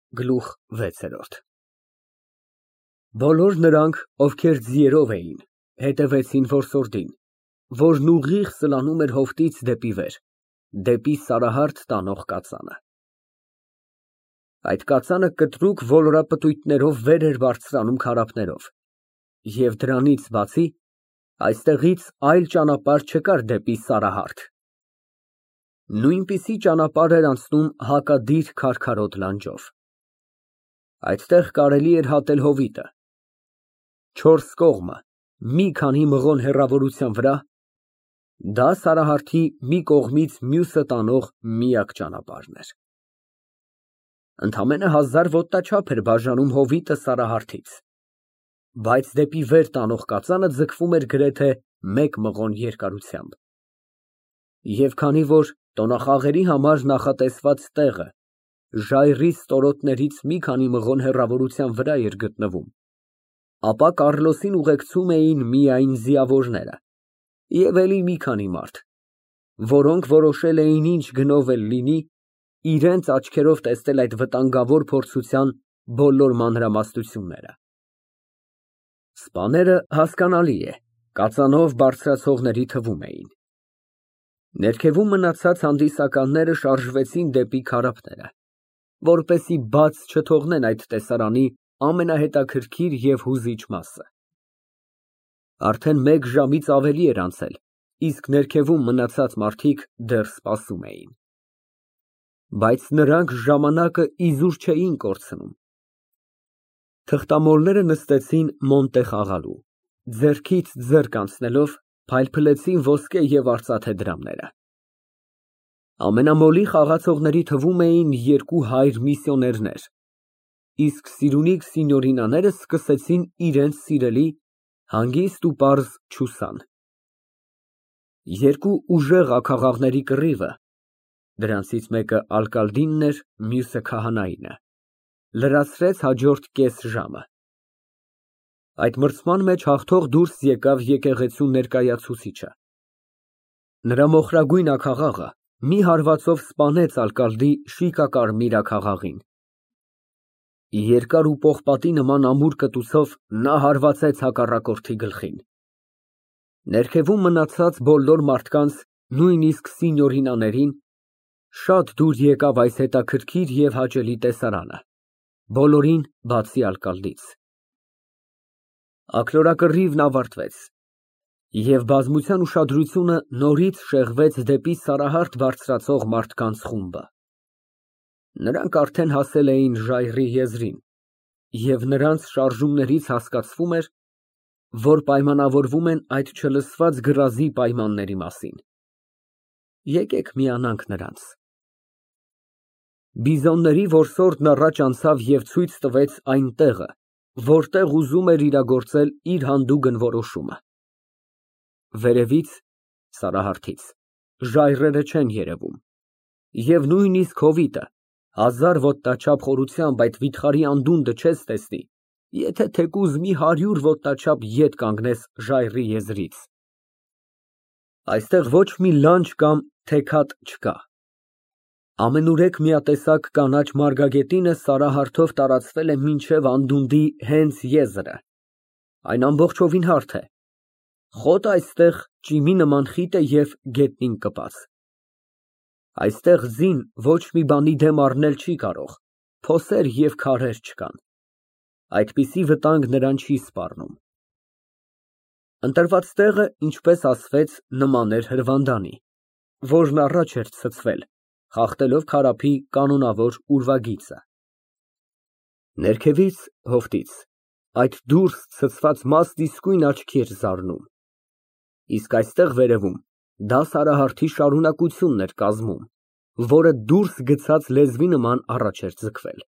Գլուխ 6 Բոլոր նրանք, ովքեր ձիերով էին, հետևեցին որսորդին, որն ուղիղ սլանում էր հովտից դեպի վեր, դեպի Սարահարթ տանող կածանը։ Այդ կածանը կտրուկ ոլորապտույտներով վեր էր բարձրանում քարափներով, և դրանից բացի, այստեղից այլ ճանապարհ չկար դեպի Սարահարթ։ Նույնպիսի ճանապարհ էր անցնում հակադիր քարքարոտ լանջով։ Այդտեղ կարելի էր հատել հովիտը։ 4 կողմը մի քանի մղոն հեռավորության վրա, դա Սարահարթի մի կողմից մյուսը տանող միակ ճանապարհն էր։ Ընդամենը 1000 ոտնաչափ էր բաժանում հովիտը Սարահարթից, բայց դեպի վեր տանող կածանը ձգվում էր գրեթե 1 մղոն երկարությամբ։ Եվ քանի որ տոնախաղերի համար նախատեսված տեղը ժայռի ստորոտներից մի քանի մղոն հեռավորության վրա էր գտնվում, ապա Կառլոսին ուղեկցում էին միայն ձիավորները և էլի մի քանի մարդ, որոնք որոշել էին ինչ գնով էլ լինի իրենց աչքերով տեսնել այդ վտանգավոր փորձության բոլոր մանրամասնությունները։ Սպաները, հասկանալի է, կածանով բարձրացողների թվում էին։ Ներքևում մնացած հանդիսականները շարժվեցին դեպի քարափները, որպեսզի բաց չթողնեն այդ տեսարանի ամենահետաքրքիր և հուզիչ մասը։ Արդեն 1 ժամից ավելի էր անցել, իսկ ներքևում մնացած մարդիկ դեռ սպասում էին։ Բայց նրանք ժամանակը իզուր չէին կորցնում։ Թղթամոլները նստեցին մոնտե խաղալու, ձեռքից ձեռք անցնելով փայլփլեցին ոսկե և արծաթե դրամները։ Ամենամոլի խաղացողների թվում էին 2 հայր միսիոներներ, իսկ սիրունիկ սինյորինաները սկսեցին իրենց սիրելի, հանգիստ ու պարզ չուսան։ 2 ուժեղ աքաղաղների կռիվը, դրանցից մեկը ալկալդինն էր, մյուսը քահանայինը, լրացրեց հաջորդ կես ժամը։ Այդ մրցման մեջ հաղթող դուրս եկավ եկեղեցու ներկայացուցիչը։ Նրա մոխրագույն աքաղաղը մի հարվածով սպանեց ալկալդի շիկակարմիր աքաղաղին։ Երկար ու պողպատի նման ամուր կտուցով նա հարվածեց հակառակորդի գլխին։ Ներքևում մնացած բոլոր մարդկանց, նույնիսկ սինյորինաներին, շատ դուր եկավ այս հետաքրքիր և հաճելի տեսարանը, բոլորին բացի ալկալդից։ Աքլորակռիվն ավարտվեց, և բազմության ուշադրությունը նորից շեղվեց դեպի Սարահարթ բարձրացող մարդկանց խումբը։ Նրանք արդեն հասել էին ժայռի եզրին, և նրանց շարժումներից հասկացվում էր, որ պայմանավորվում են այդ չլսված գրազի պայմանների մասին։ Եկեք միանանք նրանց։ Բիզոնների որսորդն առաջ անցավ և ցույց տվեց այն տեղը, որտեղ ուզում էր իրագործել իր հանդուգն որոշումը։ Վերևից (Սարահարթից) ժայռերը չեն երևում, և նույնիսկ հովիտը 1000 ոտնաչափ խորությամբ այդ վիթխարի անդունդը չես տեսնի, եթե թեկուզ մի 100 ոտնաչափ ետ կանգնես ժայռի եզրից։ Այստեղ ոչ մի լանջ կամ թեքաթ չկա։ Ամենուրեք միատեսակ կանաչ մարգագետինը Սարահարթով տարածվել է մինչև անդունդի հենց եզրը, այն ամբողջովին հարթ է։ Խոտը այստեղ ճիմի նման խիտ է և գետնին կպած։ Այստեղ ձին ոչ մի բանի դեմ առնել չի կարող, փոսեր և քարեր չկան, այդպիսի վտանգ նրան չի սպառնում։ Ընտրված տեղը, ինչպես ասվեց, նման էր հրվանդանի, որն առաջ էր ցցվել, խախտելով քարափի կանոնավոր ուրվագիծը։ Ներքևից (հովտից) այդ դուրս ցցված մասն իսկույն աչքի էր զարնում, իսկ այստեղ վերևում դա Սարահարթի շարունակությունն էր կազմում, որը դուրս գցած լեզվի նման առաջ էր ձգվել։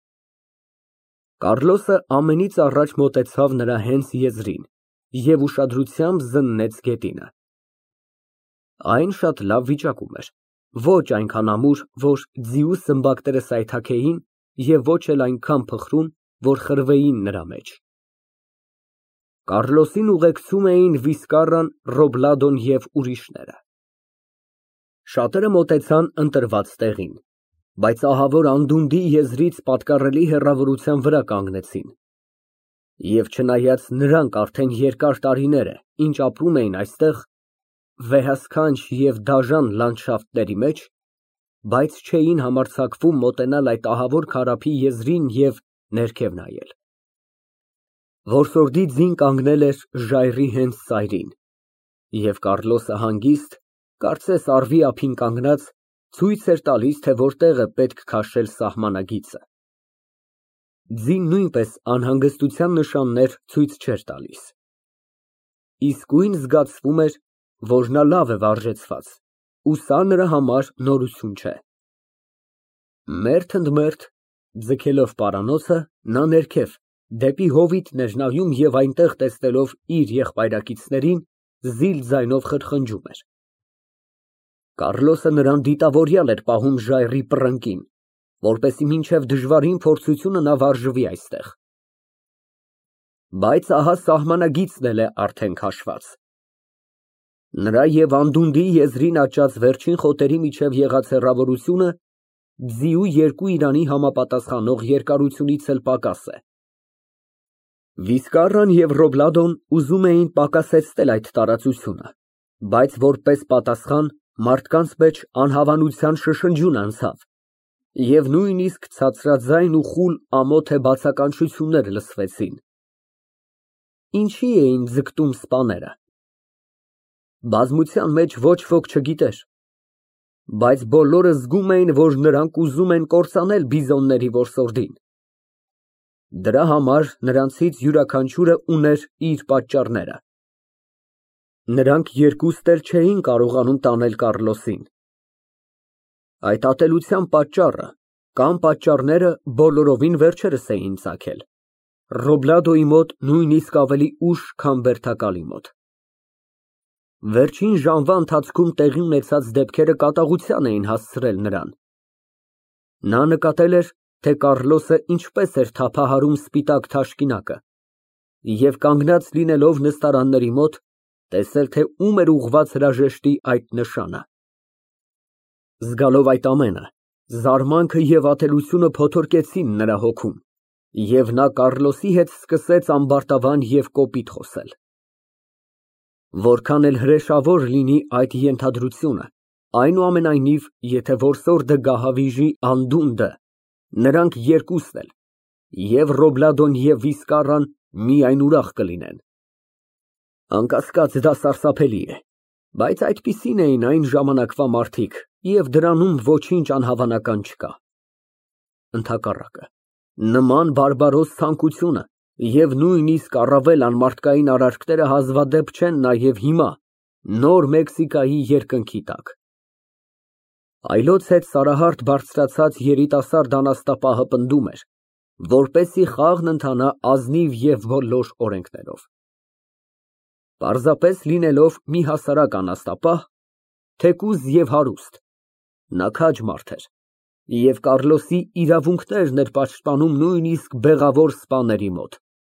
Կառլոսը ամենից առաջ մոտեցավ նրա հենց եզրին և ուշադրությամբ զննեց գետինը։ Այն շատ լավ վիճակում էր, ոչ այնքան ամուր, որ ձիու սմբակները սայթաքեին, և ոչ էլ այնքան փխրուն, որ խրվեին նրա մեջ։ Կառլոսին ուղեկցում էին Վիսկարրան, Ռոբլադոն և ուրիշները։ Շատերը մոտեցան ընտրված տեղին, բայց ահավոր անդունդի եզրից պատկառելի հեռավորության վրա կանգնեցին։ Եվ չնայած նրանք արդեն երկար տարիներ է, ինչ ապրում էին այստեղ, վեհասքանչ և դաժան լանդշաֆտների մեջ, բայց չէին համարձակվում մոտենալ այդ ահավոր քարափի եզրին և ներքև նայել։ Որսորդի ձին կանգնել էր ժայռի հենց ծայրին, և Կառլոսը հանգիստ, կարծես առվի ափին կանգնած, ցույց էր տալիս, թե որտեղ է պետք քաշել սահմանագիծը։ Ձին նույնպես անհանգստության նշաններ ցույց չէր տալիս։ Իսկույն զգացվում էր, որ նա լավ է վարժեցված, ու սա նրա համար նորություն չէ։ Մերթ ընդ մերթ, ձգելով պարանոցը, նա ներքև, դեպի հովիտն էր նայում և այնտեղ տեսնելով իր եղբայրակիցներին, զիլ ձայնով խրխնջում էր։ Կառլոսը նրան դիտավորյալ էր պահում ժայռի պռնկին, որպեսզի մինչև դժվարին փորձությունը նա վարժվի այստեղ։ Բայց ահա սահմանագիծն էլ է արդեն քաշված։ Նրա և անդունդի եզրին աճած վերջին խոտերի միջև եղած հեռավորությունը ձիու երկու իրանի համապատասխանող երկարությունից էլ պակաս է։ Վիսկարրան և Ռոբլադոն ուզում էին պակասեցնել այդ տարածությունը, բայց որպես պատասխան մարդկանց մեջ անհավանության շշնջյուն անցավ, և նույնիսկ ցածրաձայն ու խուլ ամոթ է բացականչություններ լսվեցին։ Ինչի էին ձգտում սպաները։ Բազմության մեջ ոչ ոք չգիտեր, բայց բոլորը զգում էին, որ նրանք ուզում են կործանել բիզոնների որսորդին։ Դրա համար նրանցից յուրաքանչյուրը ուներ իր պատճառները։ Նրանք երկուստ էլ չէին կարողանում տանել Կառլոսին։ Այդ ատելության պատճառը կամ պատճառները բոլորովին վերջերս էին ծագել, Ռոբլադոյի մոտ նույնիսկ ավելի ուշ, քան Բերթակալի մոտ։ Վերջին ժամվա ընթացքում տեղի ունեցած դեպքերը կատաղության էին հասցրել նրան։ Նա նկատել էր, թե Կառլոսը ինչպես էր թափահարում սպիտակ թաշկինակը, և կանգնած լինելով նստարանների մոտ, տեսել, թե ում էր ուղղված հրաժեշտի այդ նշանը։ Զգալով այդ ամենը, զարմանքը և ատելությունը փոթորկեցին նրա հոգում, և նա Կառլոսի հետ սկսեց ամբարտավան և կոպիտ խոսել։ Որքան էլ հրեշավոր լինի այդ ենթադրությունը, այնուամենայնիվ, եթե որսորդը գահավիժի անդունդը, նրանք երկուսն էլ, և Ռոբլադոն և Վիսկարրան միայն ուրախ կլինեն։ Անկասկած, դա սարսափելի է, բայց այդպիսին էին այն ժամանակվա մարդիկ, և դրանում ոչինչ անհավանական չկա։ Ընդհակառակը, նման բարբարոս ցանկությունը և նույնիսկ առավել անմարդկային արարքները հազվադեպ չեն նաև հիմա, նոր Մեքսիկայի երկնքի տակ։ Այլոց հետ Սարահարթ բարձրացած երիտասարդ անաստապահը պնդում էր, որպեսզի խաղն ընթանա ազնիվ և բոլոր օրենքներով։ Պարզապես լինելով մի հասարակ անաստապահ, թեկուզ և հարուստ, նա քաջ մարդ էր, և Կառլոսի իրավունքներն էր պաշտպանում նույնիսկ բեղավոր սպաների մոտ։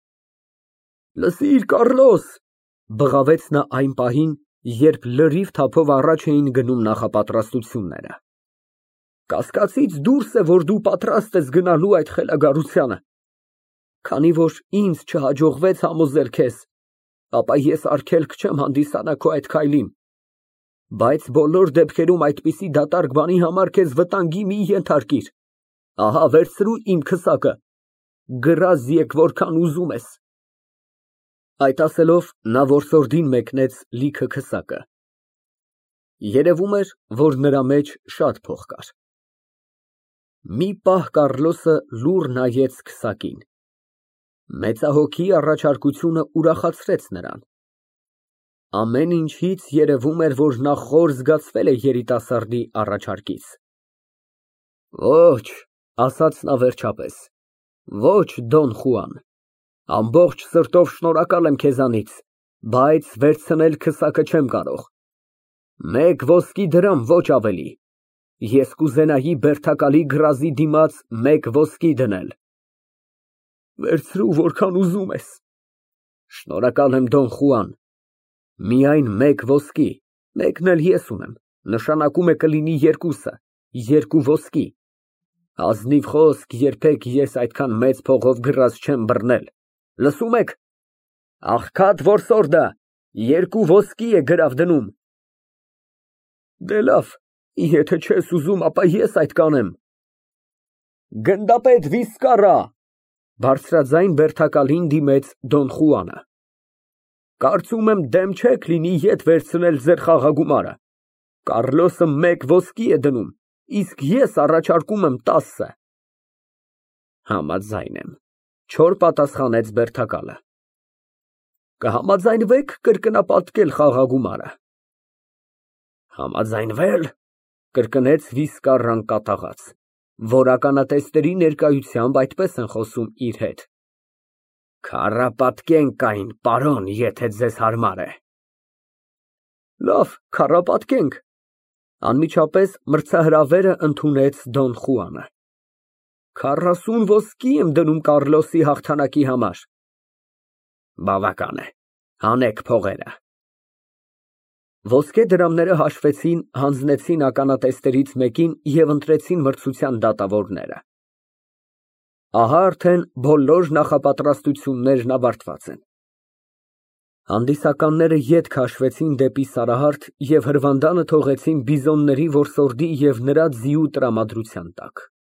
Լսիր, Կառլոս, բղավեց նա այն պահին, երբ լրիվ թափով առաջ էին գնում նախապատրաստությունները։ Կասկածից դուրս է, որ դու պատրաստ ես գնալու այդ խելագարությանը։ Քանի որ ինձ չհաջողվեց համոզել քեզ, ապա ես արգելք չեմ հանդիսանա քո այդ քայլին, բայց բոլոր դեպքերում այդպիսի դատարկ բանի համար քեզ վտանգի մի ենթարկիր։ Ահա վերցրու իմ քսակը, գրազ եկ որքան ուզում ես։ Այդ ասելով, նա որսորդին մեկնեց լիքը քսակը։ Երևում էր, որ նրա մեջ շատ փող կար։ Մի պահ Կառլոսը լուռ նայեց քսակին։ Մեծահոգի առաջարկությունը ուրախացրեց նրան։ Ամեն ինչից երևում էր, որ նա խոր զգացվել է երիտասարդի առաջարկից։ Ոչ, ասաց նա վերջապես, ոչ, Դոն Խուան, ամբողջ սրտով շնորհակալ եմ քեզանից, բայց վերցնել քսակը չեմ կարող։ Մեկ ոսկի դրամ, ոչ ավելի։ Ես կուզենայի Բերթակալի գրազի դիմաց մեկ ոսկի դնել։ Վերցրու որքան ուզում ես։ Շնորհակալ եմ, Դոն Խուան։ Միայն մեկ ոսկի, մեկն էլ ես ունեմ, նշանակում է կլինի երկուսը, երկու ոսկի, Ազնիվ խոսք, երբեք ես այդքան մեծ փողով գրած չեմ բռնել, լսում եք, աղքատ որսորդը 2 ոսկի է գրավ դնում։ Դե լավ, եթե չես ուզում, ապա ես այդ կանեմ։ Գնդապետ Վիսկարա, բարձրաձայն բերդակալին դիմեց Դոն Խուանը։ Կարծում եմ դեմ չեք լինի ետ վերցնել ձեր խաղագումարը։ Կառլոսը 1 ոսկի է դնում, իսկ ես առաջարկում եմ 10։ Համաձայն եմ, չոր պատասխանեց բերդակալը։ Կհամաձայնվեք կրկնապատկել խաղագումարը։ Համաձայնվել, կրկնեց Վիսկարան կատաղած, որ ականատեսների ներկայությամբ այդպես են խոսում իր հետ։ Քառապատկենք այն, պարոն, եթե ձեզ հարմար է։ Լավ, քառապատկենք։ Անմիջապես մրցահրավերը ընդունեց Դոն Խուանը։ 40 ոսկի եմ դնում Կառլոսի հաղթանակի համար։ Բավական է, հանեք փողերը։ Ոսկե դրամները հաշվեցին, հանձնեցին ականատեսներից մեկին և ընտրեցին մրցության դատավորները։ Ահա արդեն բոլոր նախապատրաստություններն ավարտված են։ Հանդիսականները ետ քաշվեցին դեպի Սարահարթ և հրվանդանը թողեցին բիզոնների որսորդի և նրա ձիու տրամադրության տակ։